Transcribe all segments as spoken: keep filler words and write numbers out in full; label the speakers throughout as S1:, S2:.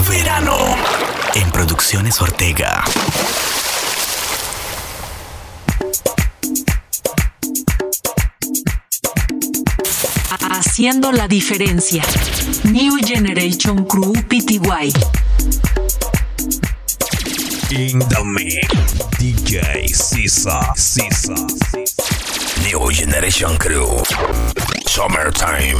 S1: verano. En Producciones Ortega.
S2: Haciendo la diferencia. New Generation Crew P T Y.
S1: In the mix, D J Sisa, Sisa. New Generation Crew. Summertime.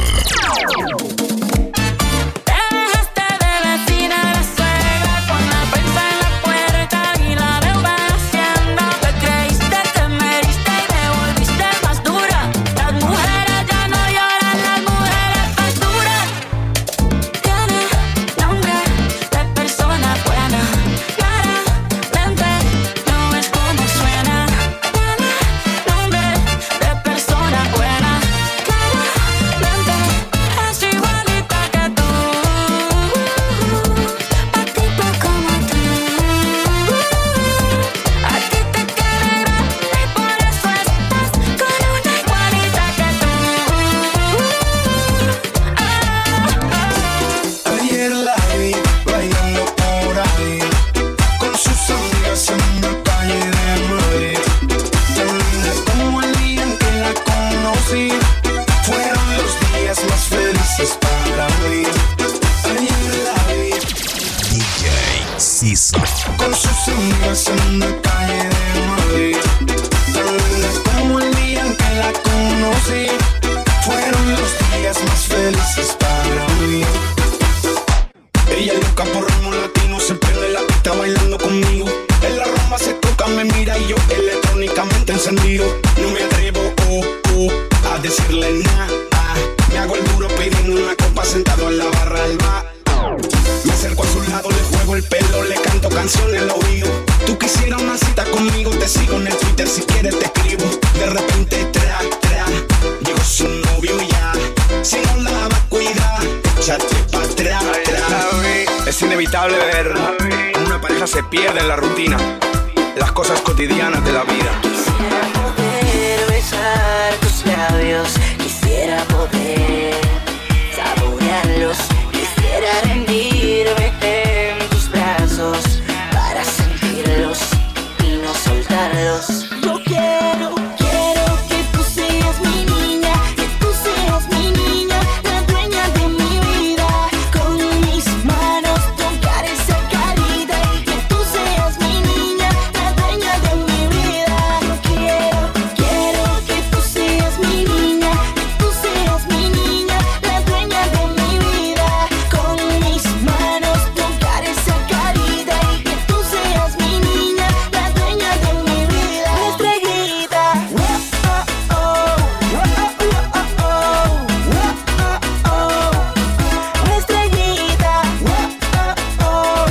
S3: Con sus amigas en una calle de Madrid, tan linda como el día en que la conocí. Fueron los días más felices para mí. Ella loca por ritmo latino, se prende la pista bailando conmigo. En la rumba se toca, me mira y yo electrónicamente encendido. No me atrevo oh, oh, a decirle nada. Me hago el duro pidiendo una copa sentado en la barra del bar. Me acerco a su lado, le juego el pelo, le canto canciones al oído. Tú quisieras una cita conmigo, te sigo en el Twitter, si quieres te escribo. De repente, tra, tra, llegó su novio y ya. Si no la va a cuidar, échate pa' atrás, atrás.
S4: Es inevitable ver cómo una pareja se pierde en la rutina, las cosas cotidianas de la vida.
S5: Quisiera poder besar tus labios, quisiera poder saborearlos. Quisiera rendirme en tus brazos para sentirlos y no soltarlos. Yo quiero, quiero que tú seas mi niña, que tú seas mi niña, la dueña de mi vida. Con mis manos tocar esa carita y que tú seas mi niña, la dueña de mi vida. Yo quiero, quiero que tú seas mi niña, que tú seas mi niña, la dueña de mi vida. Con mis manos tocar esa carita y que tú seas mi niña, la dueña de mi vida. Estrellita, oh, oh, oh, oh, oh, oh, estrellita, oh, oh,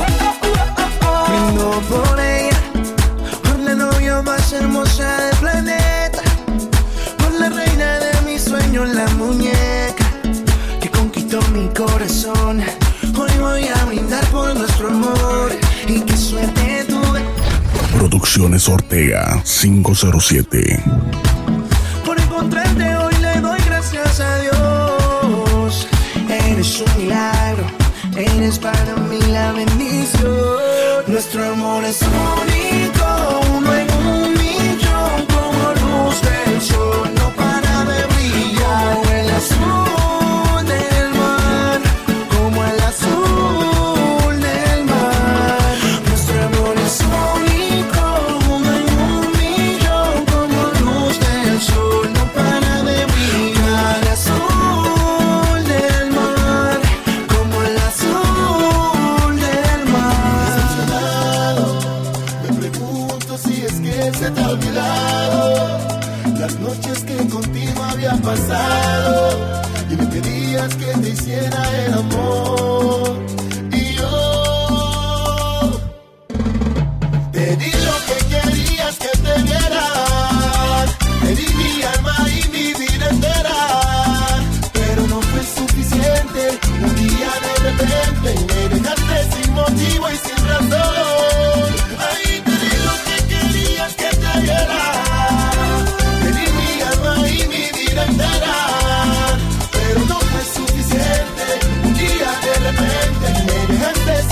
S5: oh.
S3: Brindo por ella, por la novia más hermosa del planeta, por la reina de mis sueños, la muñeca que conquistó mi corazón. Hoy voy a brindar por nuestro amor y qué suerte tuve.
S6: Producciones Ortega cinco cero siete.
S3: Por encontrarte hoy le doy gracias a Dios. Eres un milagro, eres para mí la bendición. Nuestro amor es único, uno en un millón, como luz del sol, no para de brillar. Como el azul del mar, como el azul del mar. Nuestro amor es único, uno en un millón, como luz del sol, no para de brillar. El azul del mar, como el azul del mar.
S7: Decepcionado, me pregunto si es que se te ha olvidado las noches que contigo había pasado y me pedías que te hiciera el amor. Y yo te di lo que querías que te diera, te di mi alma y mi vida entera, pero no fue suficiente. Un día de repente me dejaste sin motivo y sin razón. Ahí te di lo que querías que te diera, te di mi alma y mi vida entera, pero no fue suficiente. Un día de repente me dejaste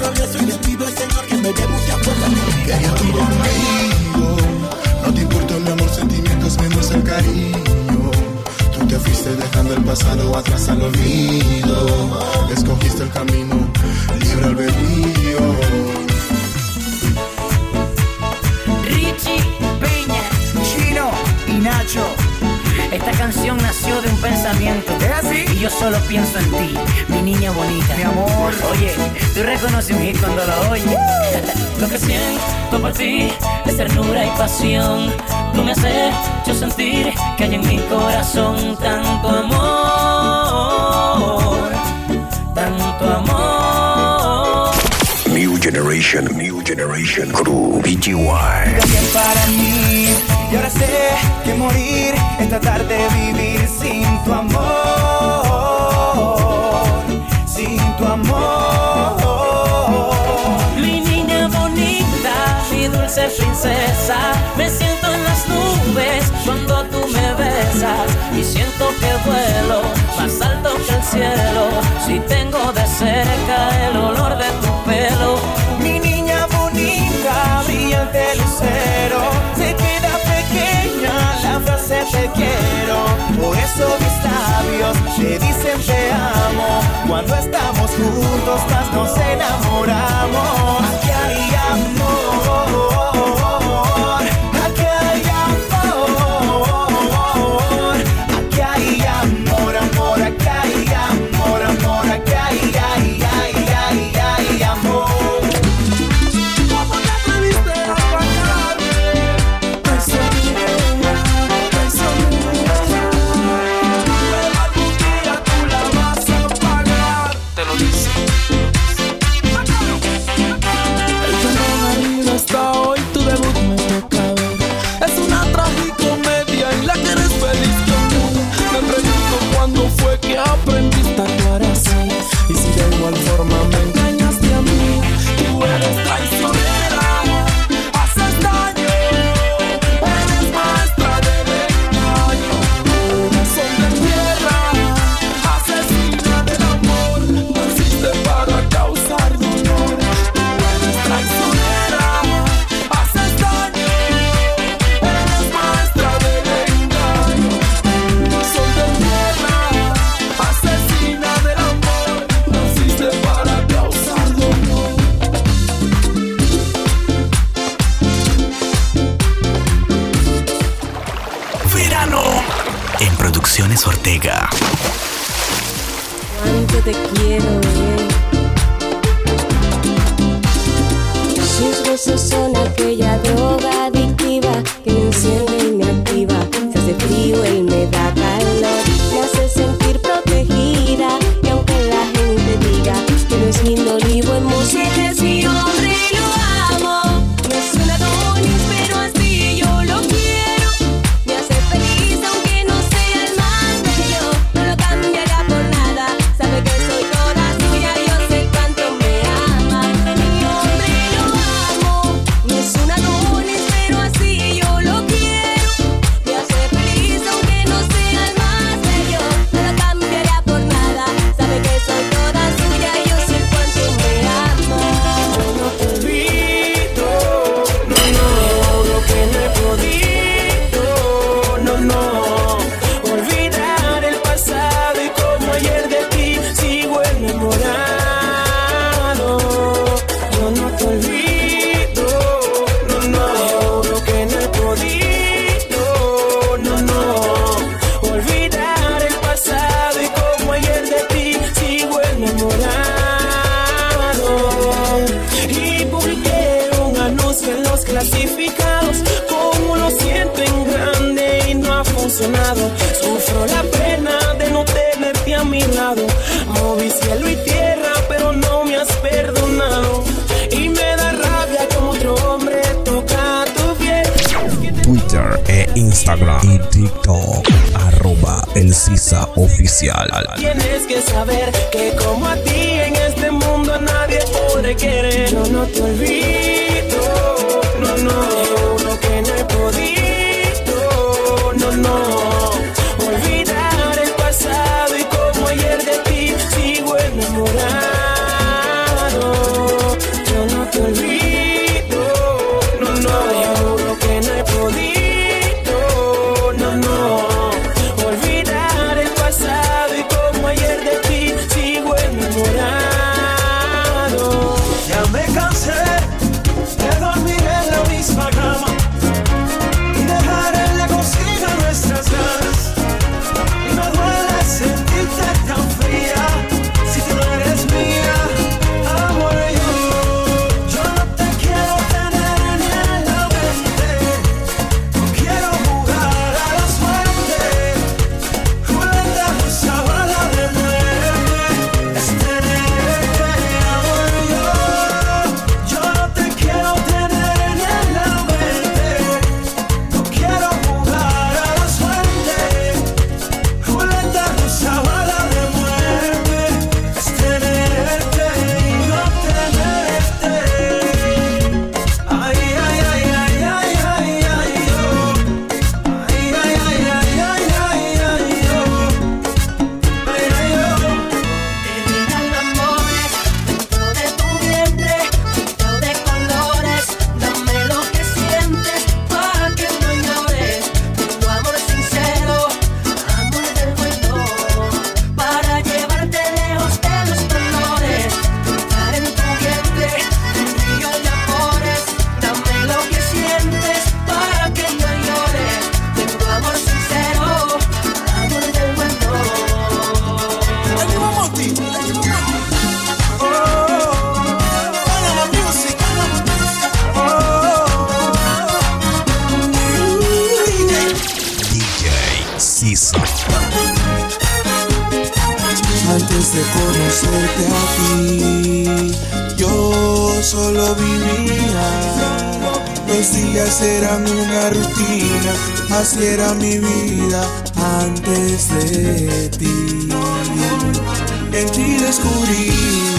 S7: travieso y le pido al Señor que me dé mucha fuerza. Quería tu conmigo, no te importa mi amor, sentimientos menos el cariño. Tú te fuiste dejando el pasado atrás al olvido. Escogiste el camino libre albedrío.
S8: Richie Peña, Chino y Nacho. Esta canción nació de un pensamiento. ¿Es así? Y yo solo pienso en ti, mi niña bonita. Mi amor. Oye, tú reconoces un hit cuando lo oyes. Lo que siento por ti es ternura y pasión. Tú me has hecho sentir que hay en mi corazón tanto amor, tanto amor.
S1: New Generation, New Generation Crew, P T Y.
S3: También para mí, y ahora sé que morir es tratar de vivir sin tu amor, sin tu amor.
S8: Mi niña bonita, mi dulce princesa, me siento en las nubes cuando tú me besas y siento que vuelo más alto que el cielo si tengo de cerca el olor de tu pelo.
S3: Mi niña bonita, brillante lucero, se queda pequeña la frase te quiero. Por eso mis labios te dicen te amo. Cuando estamos juntos más nos enamoramos. Aquí hay amor, aquí hay amor, aquí hay amor, amor, aquí hay amor, amor, aquí hay, ay, ay, ay, ay, amor. ¿Cómo te atreviste a fallarme? Beso mía, beso mía. Pero algún día tú la vas a pagar. Te lo dice. El telón arriba está hoy, tu debut me toca ver. Es una tragicomedia en la que eres feliz conmigo. Me pregunto cuándo fue que aprendiste a actuar así. Y si de igual forma me engañaste a mí. Tú eres traicionera, haces daño, eres maestra del engaño. Corazón de tierra, asesina del amor. Naciste para causar dolor. Tú eres traicionera, haces daño, eres maestra del engaño. Corazón de tierra, asesina del amor. Naciste para causar dolor.
S1: Verano en Producciones Ortega.
S9: Cuánto te quiero, bebé. Sus besos son aquella droga adictiva que me enciende y me activa. Se hace frío, él me da calor, me hace sentir protegida. Y aunque la gente diga que no es lindo ni buen mozo, él es mi hombre y lo amo. No es un Adonis, pero así yo lo quiero. Me hace feliz aunque no sea el más bello. No lo cambiaría por nada. Sabe que soy toda suya, yo sé cuánto me ama. Mi hombre y lo amo. No es un Adonis, pero así yo lo quiero. Me hace feliz aunque no sea el más bello. No lo cambiaría por nada. Sabe que soy toda suya, yo sé cuánto me ama.
S3: No te olvido, no, no, lo que no he podido, no, no, olvidar el pasado y como ayer de ti sigo enamorado. Yo no te olvido, no, no, lo que no he podido, no, no, olvidar el pasado y como ayer de ti sigo enamorado. Y publiqué un anuncio en los clasificados. Como lo siento en grande y no ha funcionado. Sufro la pena de no tenerte a mi lado. Moví cielo y tierra, pero no me has perdonado. Y me da rabia como otro hombre toca tu piel.
S1: Twitter e Instagram y TikTok, arroba el Sisa Oficial.
S3: Tienes que saber que como a ti en este mundo a nadie podré querer. Yo no te olvido, no, no, lo que no he podido, no, no, olvidar el pasado y como ayer de ti sigo enamorado.
S10: de conocerte a ti, yo solo vivía. Los días eran una rutina, así era mi vida antes de ti. En ti descubrí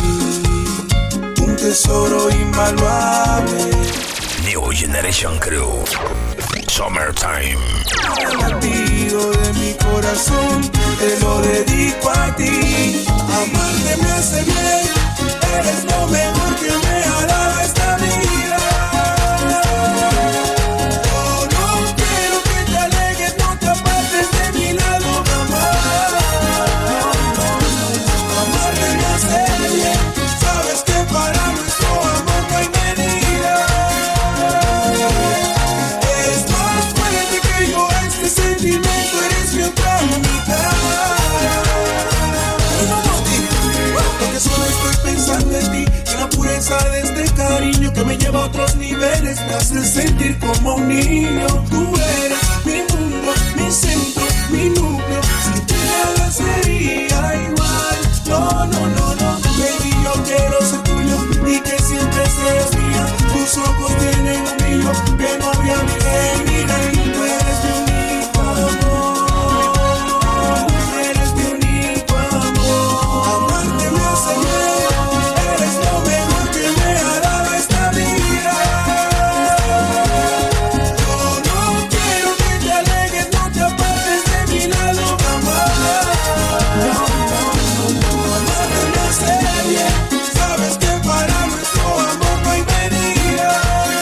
S10: un tesoro invaluable.
S1: New Generation Crew, Summertime.
S10: El latido de mi corazón te lo dedico a ti. Amarte me hace bien, eres lo mejor que me ha dado esta vida. Yo no quiero que te alejes, no te apartes de mi lado jamás. Amarte me hace bien, sabes que para nuestro amor no hay medida. Es más fuerte que yo este sentimiento, eres mi otra mitad. Porque solo estoy pensando en ti, en la pureza de este cariño que me lleva a otros niveles, me hace sentir como un niño. Tú eres mi mundo, mi centro, mi núcleo. Sin ti nada sería igual. No, no, no, no. Baby, yo quiero ser tuyo y que siempre seas mía. Tus ojos tienen un brillo que no había visto en mi vida. Tú eres mi único amor. Eres mi único amor. Amarte me hace bien, eres lo mejor que me ha dado esta vida. Yo no quiero que te alejes, no te apartes de mi lado jamás. No, no, no, no. Amarte me hace bien, sabes que para nuestro amor no hay medida.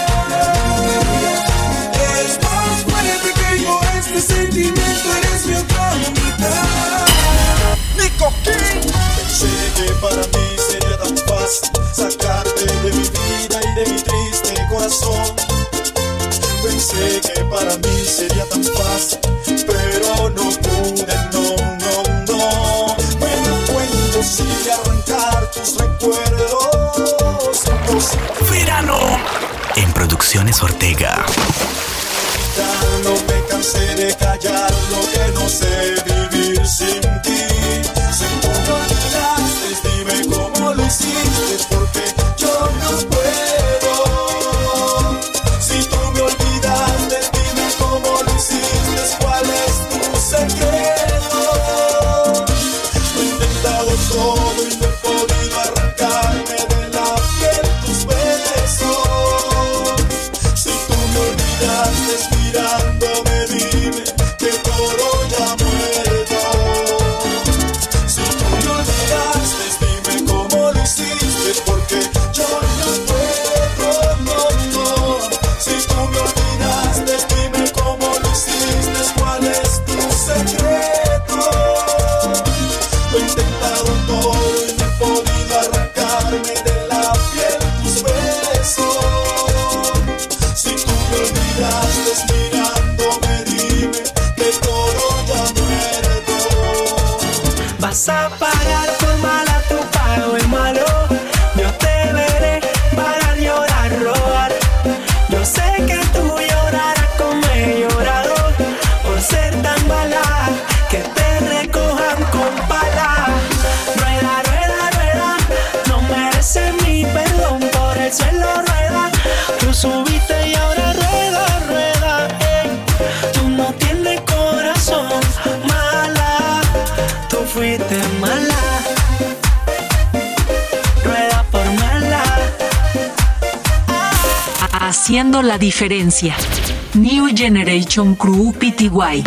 S10: Es más fuerte que yo este sentimiento, eres mi otra mitad. Nico King.
S11: Pensé que para mí sería tan fácil sacarte de mi vida y de mi triste corazón. Pensé que para mí sería tan fácil, pero no pude, no, no, no. Me cuento sigue arrancar tus recuerdos. Imposible.
S1: Verano en Producciones Ortega.
S11: Ya no me cansé de callar lo que no sé vivir sin ti. Si tú me olvidaste, dime cómo lo hiciste, porque yo no puedo. Si tú me olvidaste, dime cómo lo hiciste, cuál es tu secreto. Lo he intentado todo y no he podido arrancarme de la piel tus besos. Si tú me olvidaste, mirándome dime que todo ya muerto. Si tú me olvidaste, dime cómo lo hiciste, porque yo no puedo, no, no. Si tú me olvidaste, dime cómo lo hiciste, cuál es tu secreto. Lo he intentado todo y no he podido arrancarme de la piel tus besos. Si tú me olvidaste, mirándome dime que todo ya muerto.
S8: Vas a pagar por mala, tu pago es malo. Yo te veré pagar, llorar, robar. Yo sé que tú llorarás como he llorado por ser tan mala, que te recojan con pala. Rueda, rueda, rueda, no mereces mi perdón, por el suelo rueda. Tú subiste y ahora rueda, rueda, ey. Tú no tienes corazón, mala. Tú fuiste mala, rueda por mala.
S2: Haciendo la diferencia. New Generation Crew P T Y.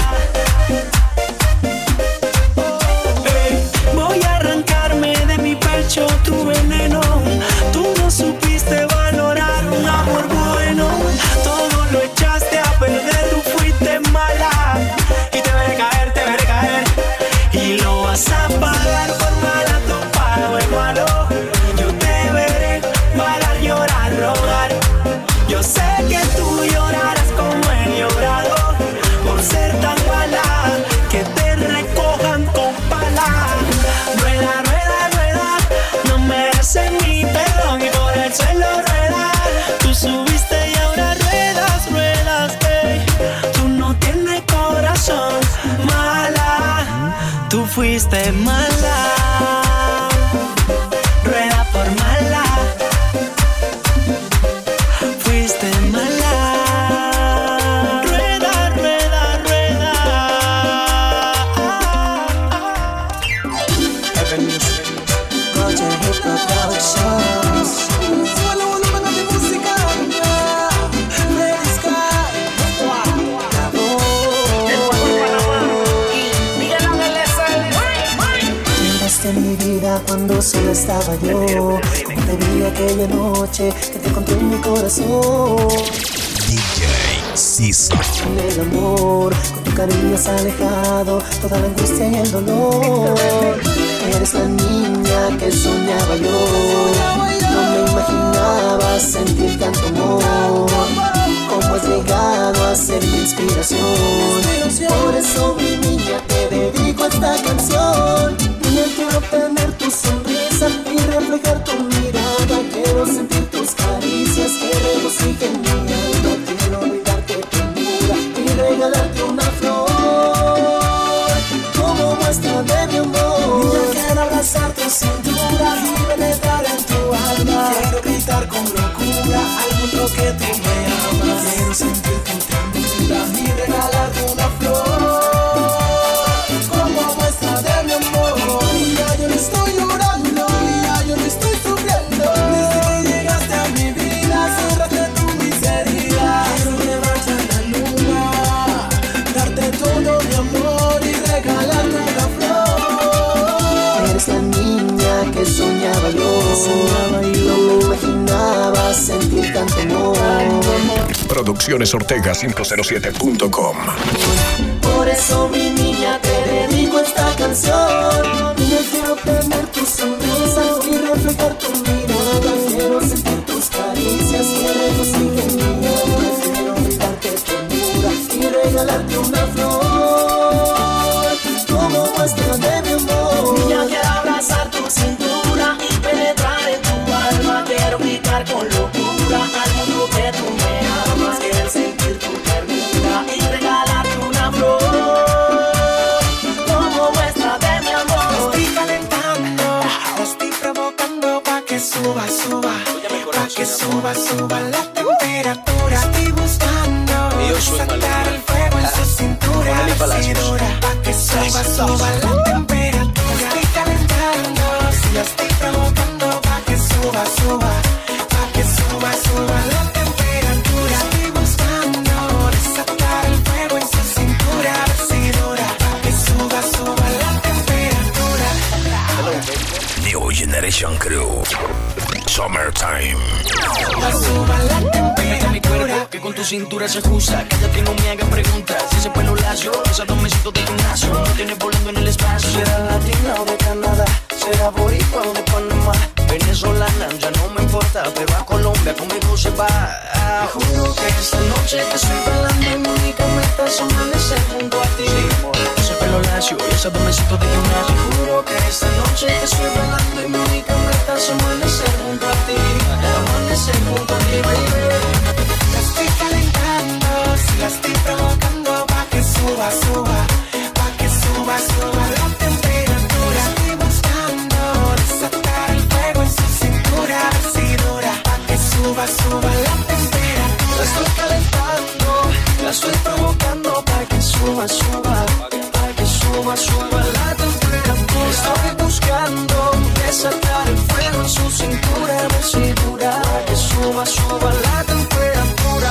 S8: Ey, voy a arrancarme de mi pecho tu veneno. Tú no supiste valorar un amor bueno. Todo lo echaste a perder, tú fuiste mala. Y te veré caer, te veré caer. Y lo vas a pagar por mala, tu pago es malo. Yo te veré pagar, llorar, rogar. Yo sé que tú llorarás como he llorado por ser tan mala, que te recojan con pala. Rueda, rueda, rueda, no mereces mi perdón y por el suelo rueda. Tú subiste y ahora ruedas, ruedas, ey. Tú no tienes corazón, mala. Tú fuiste mala.
S12: solo estaba yo. Como te vi aquella noche que te encontré en mi corazón.
S1: D J Sisa.
S12: Con el amor, con tu cariño has alejado toda la angustia y el dolor. Eres la niña que soñaba yo. No me imaginaba sentir tanto amor. Cómo has llegado a ser mi inspiración. Por eso mi niña te dedico esta canción. Niña, quiero tener tu sonrisa y reflejar tu mirada. Quiero sentir tus caricias que regocijen mi alma. Quiero brindarte ternura y regalarte una flor como muestra de mi amor. Niña, quiero abrazar tu cintura y penetrar en tu alma. Quiero gritar con locura al mundo que tú me amas. Quiero sentir tu ternura y regalarte una flor como muestra de mi amor. Niña, yo no estoy llorando, niña, yo no estoy sufriendo. Desde que llegaste a mi vida, cerraste tu miseria. Quiero llevarte a la luna, darte todo mi amor y regalarte una flor. Eres la niña que soñaba yo, soñaba yo. No me imaginaba sentir tanto amor.
S6: Producciones Ortega cinco cero siete punto com.
S12: Por eso mi niña te dedico esta canción. Niña, quiero tener tu sonrisa y reflejar tu mirada. Quiero sentir tus caricias que regocijen mi alma. Quiero brindarte ternura y regalarte una flor como muestra de mi amor. Niña, quiero abrazar tu cintura y penetrar en tu alma. Quiero gritar con locura al mundo que tú me amas. Quiero sentir tu ternura y regalarte una flor como muestra de mi amor. Estoy calentando, estoy provocando pa' que suba, suba, pa' que suba, suba la temperatura. Estoy buscando sacar el fuego en su cintura, decidora, pa' que suba, suba la temperatura. Estoy calentando, si la estoy provocando pa' que suba, suba, pa' que suba, suba la temperatura. Estoy buscando desatar el fuego en su cintura, decidora, pa' que suba, suba la temperatura.
S1: New Generation Crew. Summertime.
S12: Suba la temperatura.
S8: Mi cuerpo que con tu cintura se ajusta. Cállate, no me hagan preguntas. Si ese pelo lacio, esos dos mesitos de gimnasio, no tienes volando en el espacio.
S12: Será latina o de Canadá, será boricua o de Panamá.
S8: Venezolana, ya no me importa, pero a Colombia conmigo se va.
S12: Te juro que esta noche que estoy bailando y mi única meta es amanecer junto a ti.
S8: Ese pelo lacio y esos dos mesitos de gimnasio.
S12: Te juro que esta noche que estoy bailando y mi única meta es amanecer junto a ti. Amanecer junto a ti, baby. La estoy calentando, si la estoy provocando pa' que suba, suba, pa' que suba, suba la temperatura. Estoy buscando desatar el fuego en su cintura, decidora, pa' que suba, suba la temperatura. La estoy calentando, la estoy provocando pa' que suba, suba, pa' que suba, suba la temperatura. Estoy buscando desatar el fuego en su cintura, decidora, pa' que suba, suba la temperatura.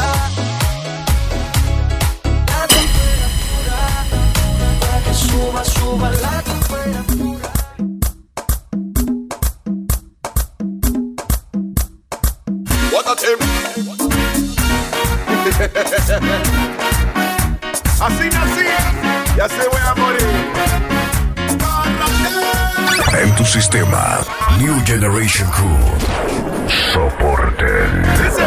S12: La temperatura, pa' que suba, suba la temperatura.
S13: What a team. Así nací, ya se voy a morir.
S6: En tu sistema, New Generation Crew. Soporten.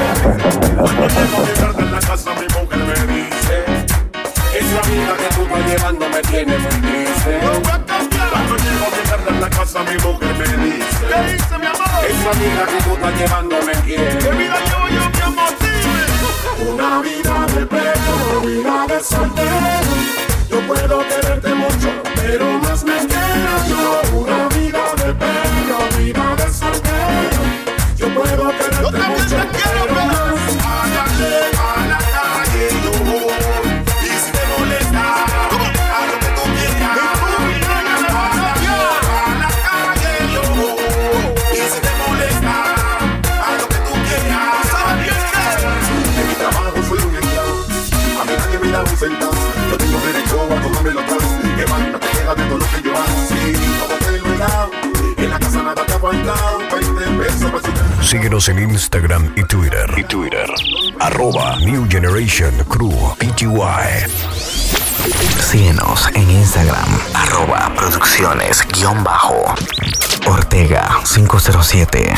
S13: En la casa mi mujer me dice, esa vida que tú estás llevando me tiene muy triste. Cuando llego a tarde en la casa mi mujer me dice, ¿qué dice mi amor? Esa vida que tú estás llevando me quiere. ¿Qué vida llevo yo, mi amor? Una vida de perro, vida de soltero. Yo puedo quererte mucho, pero más me quiero yo. Una vida de perro, vida de soltero. Yo puedo quererte yo mucho, quiero, pero más. Hágale a la calle, yo. Y si te molesta, a lo que tú quieras. A la calle, yo. Y si te molesta, a lo que tú quieras. ¿Sabes qué? En mi trabajo soy un empleado. A mí nadie me da un centavo. Yo tengo derecho a tomármelo atrás. Que man, no te quejas de todo lo que yo hago. Sí, todo te lo
S6: Síguenos en Instagram y Twitter. Y Twitter. Arroba New Generation Crew P T Y.
S14: Síguenos en Instagram. Arroba producciones guión bajo. Ortega cinco cero siete.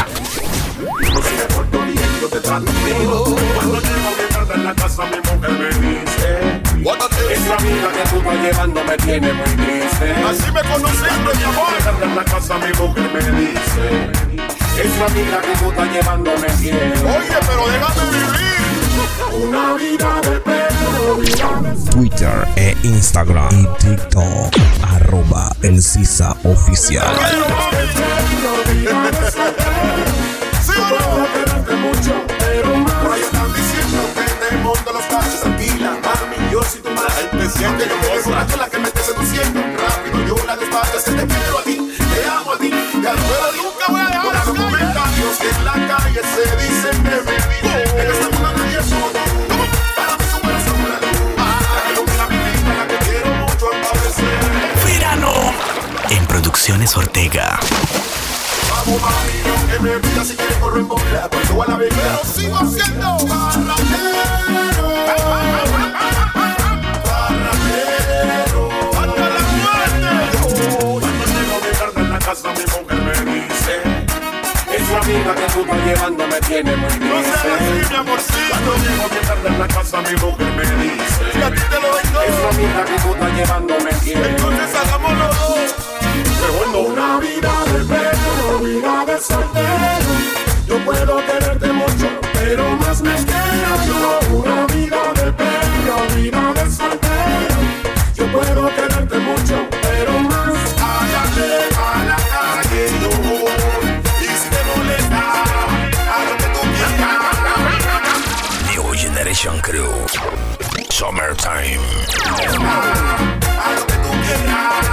S13: Cuando llego de tarde en la casa mi mujer me dice: esa amiga que tú estás llevando me tiene muy triste.
S15: Así me conociste, mi amor.
S13: De tarde en la casa mi mujer me dice: esa amiga que tú estás llevando me tiene.
S15: Oye, pero déjame vivir
S13: una vida de perro, vida de
S1: Twitter e Instagram y TikTok. Arroba el Sisa Oficial.
S15: ¿Sí o no?
S13: quererte mucho, pero más.
S15: Por ahí están diciendo que te monto los cachos. Tranquila, mami, yo soy tu madre. Especial, yo me borracho, la que me esté seduciendo. Rápido, yo la despacho, que te quiero a ti, te amo a ti. Ya no puedo, nunca voy a dejar los comentarios que en la calle se dicen de mí. Que yo soy una nadie solo. Para mí su corazón una luz. La que ilumina mi vida, la que quiero mucho aparecer.
S14: ¡Verano! En Producciones Ortega.
S15: Vamos, mami, que me pida si quieres correr en bola. Cuando a la vez, pero sigo siendo barranquero. Barranquero. Hasta la muerte.
S13: Cuando llego de tarde en la casa mi mujer me dice: esa amiga que tú estás llevando me tiene muy triste.
S15: No seas así, mi amorcito.
S13: Cuando llego de tarde en la casa mi mujer me dice:
S15: y a ti te lo doy todo.
S13: esa amiga que tú estás llevando me tiene.
S15: Entonces hagamos los dos.
S13: Una vida de perro, vida de soltero. Yo puedo quererte mucho, pero más me quiero yo. Una vida de perro, vida de soltero. Yo puedo quererte mucho, pero más.
S15: Hágale a la calle yo voy. Y si te molesta, haz lo que tú quieras.
S1: New Generation Crew. Summertime.
S15: Haz lo que tú quieras.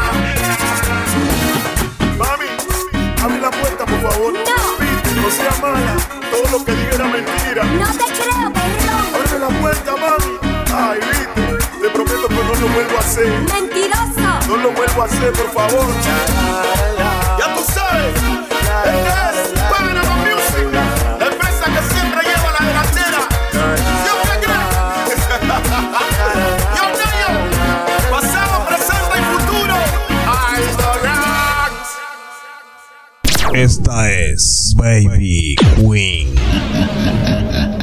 S13: Mami, abre la puerta, por favor.
S16: No.
S13: Viste, no seas mala. Todo lo que diga era mentira.
S16: No te creo, perrón.
S13: Abre la puerta, mami. Ay, viste. Te prometo que no lo vuelvo a hacer.
S16: Mentiroso.
S13: No lo vuelvo a hacer, por favor.
S15: Ya tú sabes. Este es Panama Music, la empresa que siempre lleva la delantera. Siempre cree. Yo, niño. Pasado, presente y futuro. Ay,
S1: Esta es Baby Queen.